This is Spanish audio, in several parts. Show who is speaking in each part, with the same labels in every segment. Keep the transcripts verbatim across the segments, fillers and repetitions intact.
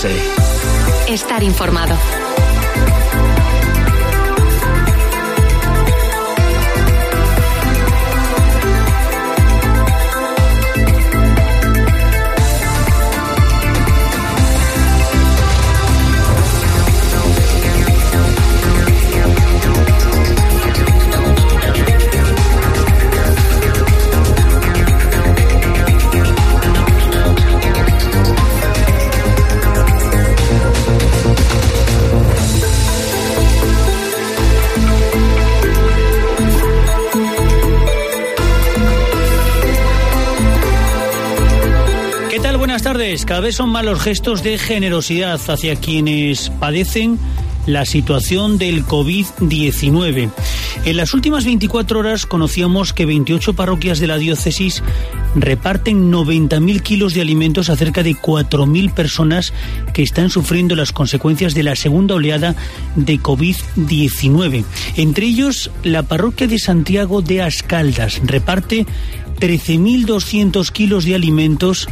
Speaker 1: Ourense.
Speaker 2: Estar informado.
Speaker 3: Buenas tardes. Cada vez son más los gestos de generosidad hacia quienes padecen la situación del COVID diecinueve. En las últimas veinticuatro horas conocíamos que veintiocho parroquias de la diócesis reparten noventa mil kilos de alimentos a cerca de cuatro mil personas que están sufriendo las consecuencias de la segunda oleada de COVID diecinueve. Entre ellos, la parroquia de Santiago de Ascaldas reparte trece mil doscientos kilos de alimentos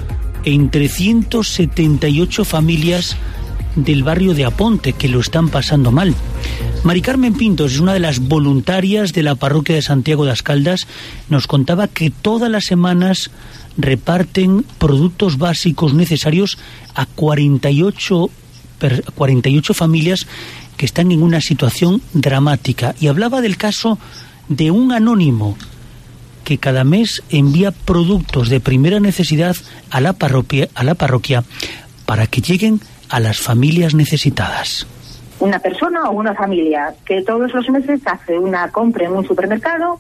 Speaker 3: entre ciento setenta y ocho familias del barrio de Aponte, que lo están pasando mal. Mari Carmen Pintos es una de las voluntarias de la parroquia de Santiago de Ascaldas. Nos contaba que todas las semanas reparten productos básicos necesarios a cuarenta y ocho, cuarenta y ocho familias que están en una situación dramática. Y hablaba del caso de un anónimo que cada mes envía productos de primera necesidad a la parroquia, a la parroquia para que lleguen a las familias necesitadas.
Speaker 4: Una persona o una familia que todos los meses hace una compra en un supermercado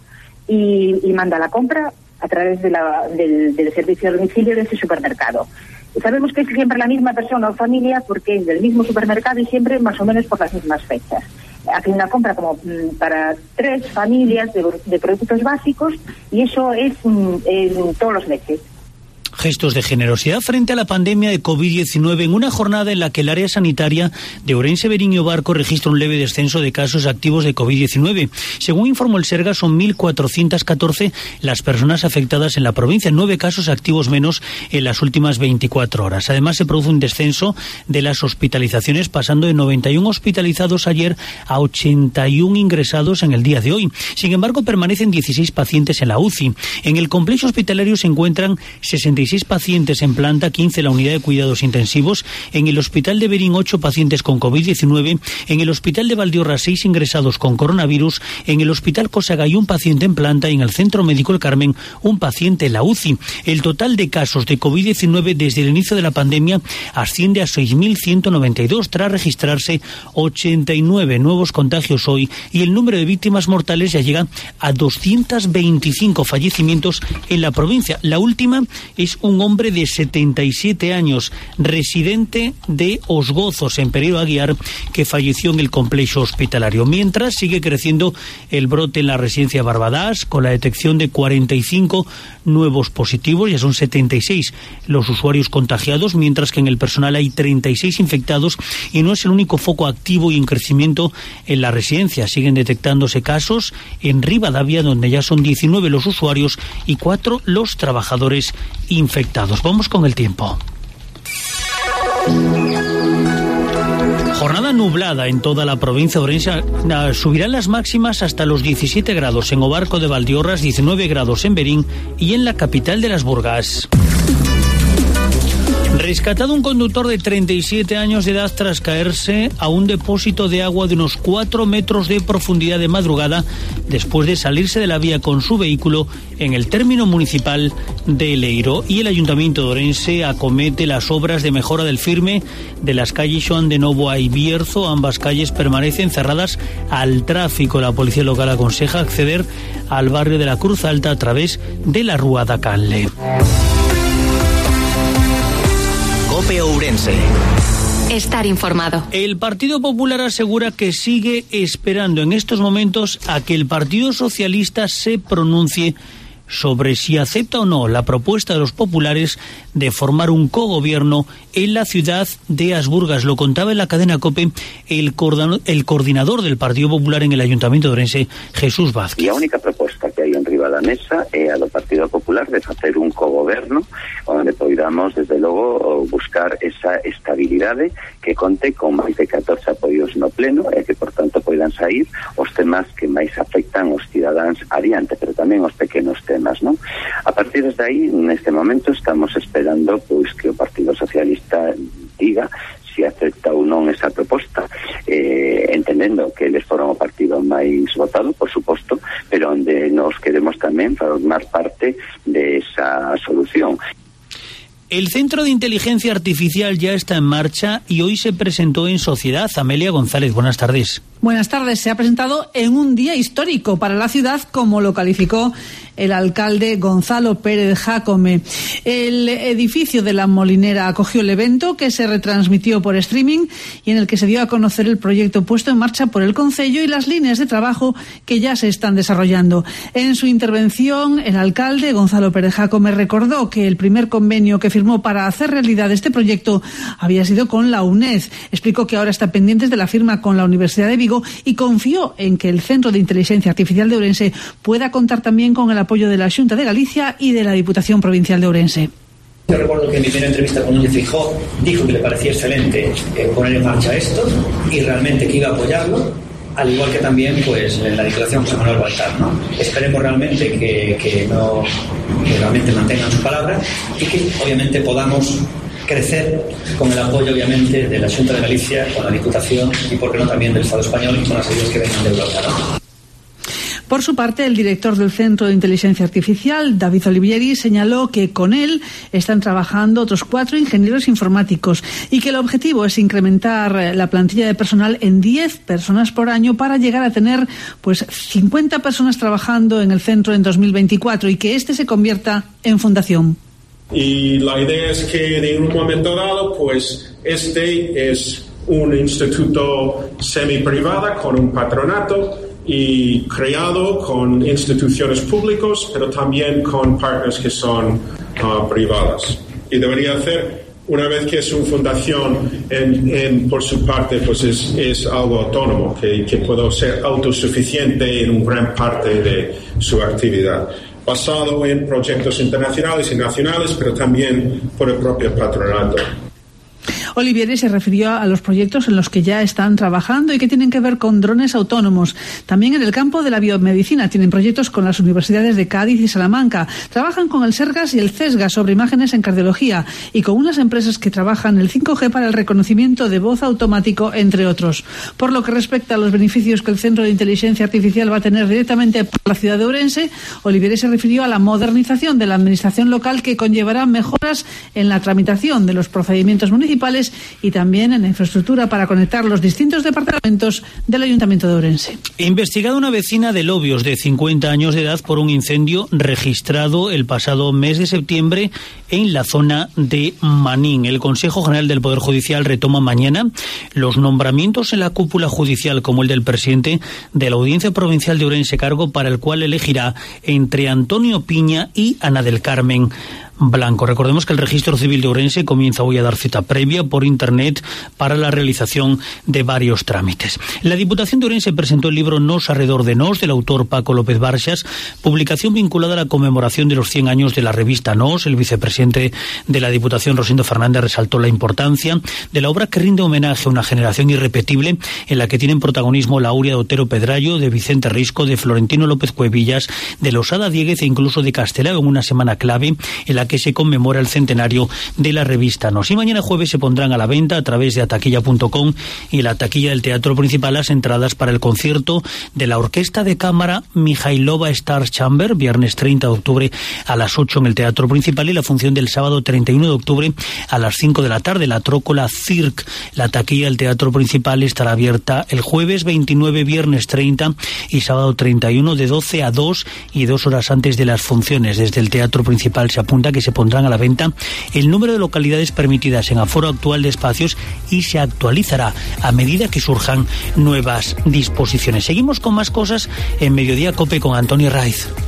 Speaker 4: y, y manda la compra a través de la, del, del servicio de domicilio de ese supermercado. Y sabemos que es siempre la misma persona o familia porque es del mismo supermercado y siempre más o menos por las mismas fechas. Hace una compra como mm, para tres familias de, de productos básicos y eso es mm, en todos los meses.
Speaker 3: Gestos de generosidad frente a la pandemia de COVID diecinueve en una jornada en la que el área sanitaria de Ourense, Verín y Barco registra un leve descenso de casos activos de COVID diecinueve. Según informó el Sergas, son mil cuatrocientas catorce las personas afectadas en la provincia, nueve casos activos menos en las últimas veinticuatro horas. Además, se produce un descenso de las hospitalizaciones, pasando de noventa y uno hospitalizados ayer a ochenta y uno ingresados en el día de hoy. Sin embargo, permanecen dieciséis pacientes en la U C I. En el complejo hospitalario se encuentran sesenta y seis pacientes en planta, quince en la unidad de cuidados intensivos. En el hospital de Verín, ocho pacientes con COVID diecinueve. En el hospital de Valdiorras, seis ingresados con coronavirus. En el hospital Cosagay, un paciente en planta. Y en el Centro Médico El Carmen, un paciente en la U C I. El total de casos de COVID diecinueve desde el inicio de la pandemia asciende a seis mil ciento noventa y dos, tras registrarse ochenta y nueve nuevos contagios hoy, y el número de víctimas mortales ya llega a doscientos veinticinco fallecimientos en la provincia. La última es un hombre de setenta y siete años, residente de Osgozos, en Pereiro Aguiar, que falleció en el complejo hospitalario. Mientras, sigue creciendo el brote en la residencia Barbadás, con la detección de cuarenta y cinco nuevos positivos, ya son setenta y seis los usuarios contagiados, mientras que en el personal hay treinta y seis infectados, y no es el único foco activo y en crecimiento en la residencia. Siguen detectándose casos en Rivadavia, donde ya son diecinueve los usuarios y cuatro los trabajadores infectados. Vamos con el tiempo. Jornada nublada en toda la provincia de Ourense. Subirán las máximas hasta los diecisiete grados en Obarco de Valdiorras, diecinueve grados en Verín y en la capital de las Burgas. Rescatado un conductor de treinta y siete años de edad tras caerse a un depósito de agua de unos cuatro metros de profundidad de madrugada, después de salirse de la vía con su vehículo en el término municipal de Leiro. Y el Ayuntamiento de Ourense acomete las obras de mejora del firme de las calles Joan de Novo y Bierzo. Ambas calles permanecen cerradas al tráfico. La policía local aconseja acceder al barrio de la Cruz Alta a través de la Rúa da Canle.
Speaker 1: COPE Ourense.
Speaker 2: Estar informado.
Speaker 3: El Partido Popular asegura que sigue esperando en estos momentos a que el Partido Socialista se pronuncie sobre si acepta o no la propuesta de los populares de formar un cogobierno en la ciudad de Asburgas. Lo contaba en la cadena COPE el, el coordinador del Partido Popular en el Ayuntamiento de Ourense, Jesús Vázquez.
Speaker 5: E a única proposta que hai en riba da mesa é a do Partido Popular de facer un cogoberno onde poidamos, desde logo, buscar esa estabilidade que conte con máis de catorce apoios no pleno e que, por tanto, poidan sair os temas que máis afectan os cidadáns adiante, pero tamén os pequenos temas, non? A partir de aí, neste momento, estamos esperando pois que o Partido Socialista diga se acepta ou non esa proposta, eh, entendendo que eles foron o partido máis votado, por suposto, pero onde nos queremos tamén formar parte de esa solución.
Speaker 3: El Centro de Inteligencia Artificial ya está en marcha y hoy se presentó en Sociedad. Amelia González, buenas tardes.
Speaker 6: Buenas tardes. Se ha presentado en un día histórico para la ciudad, como lo calificó el alcalde Gonzalo Pérez Jácome. El edificio de La Molinera acogió el evento, que se retransmitió por streaming y en el que se dio a conocer el proyecto puesto en marcha por el concello y las líneas de trabajo que ya se están desarrollando. En su intervención, el alcalde Gonzalo Pérez Jácome recordó que el primer convenio que firmó para hacer realidad este proyecto había sido con la UNED. Explicó que ahora está pendiente de la firma con la Universidad de Vigo y confió en que el Centro de Inteligencia Artificial de Ourense pueda contar también con el apoyo de la Xunta de Galicia y de la Diputación Provincial de Ourense.
Speaker 7: Yo recuerdo que en mi primera entrevista con Núñez Feijóo dijo que le parecía excelente eh, poner en marcha esto y realmente que iba a apoyarlo, al igual que también pues en la Diputación José Manuel Baltar, ¿no? Esperemos realmente que, que no que realmente mantengan su palabra y que obviamente podamos crecer con el apoyo obviamente de la Xunta de Galicia, con la Diputación y por qué no también del Estado español y con las ayudas que vengan de Europa, ¿no?
Speaker 6: Por su parte, el director del Centro de Inteligencia Artificial, David Olivieri, señaló que con él están trabajando otros cuatro ingenieros informáticos y que el objetivo es incrementar la plantilla de personal en diez personas por año para llegar a tener pues cincuenta personas trabajando en el centro en dos mil veinticuatro y que este se convierta en fundación.
Speaker 8: Y la idea es que en un momento dado, pues este es un instituto semi-privado con un patronato y creado con instituciones públicas, pero también con partners que son uh, privadas. Y debería hacer, una vez que es una fundación, en, en, por su parte, pues es, es algo autónomo, que, que puede ser autosuficiente en una gran parte de su actividad, basado en proyectos internacionales y nacionales, pero también por el propio patronato.
Speaker 6: Olivieri se refirió a los proyectos en los que ya están trabajando y que tienen que ver con drones autónomos. También en el campo de la biomedicina tienen proyectos con las universidades de Cádiz y Salamanca. Trabajan con el SERGAS y el CESGAS sobre imágenes en cardiología y con unas empresas que trabajan el cinco G para el reconocimiento de voz automático, entre otros. Por lo que respecta a los beneficios que el Centro de Inteligencia Artificial va a tener directamente por la ciudad de Ourense, Olivieri se refirió a la modernización de la administración local que conllevará mejoras en la tramitación de los procedimientos municipales y también en la infraestructura para conectar los distintos departamentos del Ayuntamiento de Ourense.
Speaker 3: Investigada una vecina de Lobios de cincuenta años de edad por un incendio registrado el pasado mes de septiembre en la zona de Manín. El Consejo General del Poder Judicial retoma mañana los nombramientos en la cúpula judicial, como el del presidente de la Audiencia Provincial de Ourense, cargo para el cual elegirá entre Antonio Piña y Ana del Carmen Blanco. Recordemos que el Registro Civil de Ourense comienza hoy a dar cita previa por internet para la realización de varios trámites. La Diputación de Ourense presentó el libro Nos alrededor de Nos, del autor Paco López Barxas, publicación vinculada a la conmemoración de los cien años de la revista Nos. El vicepresidente de la Diputación, Rosendo Fernández, resaltó la importancia de la obra que rinde homenaje a una generación irrepetible en la que tienen protagonismo la Aurea de Otero Pedrayo, de Vicente Risco, de Florentino López Cuevillas, de Losada Diéguez e incluso de Castelao, en una semana clave en la que se conmemora el centenario de la revista Nos. Y mañana jueves se pondrán a la venta a través de ataquilla punto com y la taquilla del Teatro Principal las entradas para el concierto de la Orquesta de Cámara Mijailova Stars Chamber, viernes treinta de octubre a las ocho en el Teatro Principal, y la función del sábado treinta y uno de octubre a las cinco de la tarde, la Trócola Cirque. La taquilla del Teatro Principal estará abierta el jueves veintinueve, viernes treinta y sábado treinta y uno de doce a dos y dos horas antes de las funciones. Desde el Teatro Principal se apunta que se pondrán a la venta el número de localidades permitidas en aforo actual de espacios y se actualizará a medida que surjan nuevas disposiciones. Seguimos con más cosas en Mediodía Cope con Antonio Raiz.